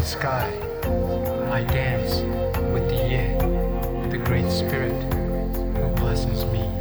sky. I dance with the yin, the great spirit who blesses me.